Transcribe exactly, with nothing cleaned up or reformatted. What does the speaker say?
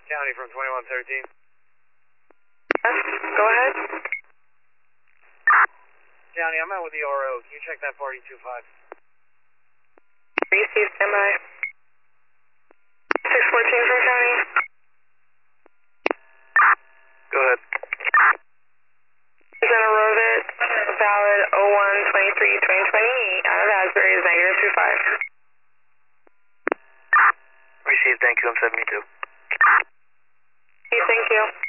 County from twenty-one thirteen. Yes, go ahead. County, I'm out with the R O. Can you check that party two five? Received, stand by. six fourteen from County. Go ahead. Center Rovet, valid oh one twenty-three twenty twenty, out of Asbury is negative two five. Received, thank you, I'm seventy-two. Thank you.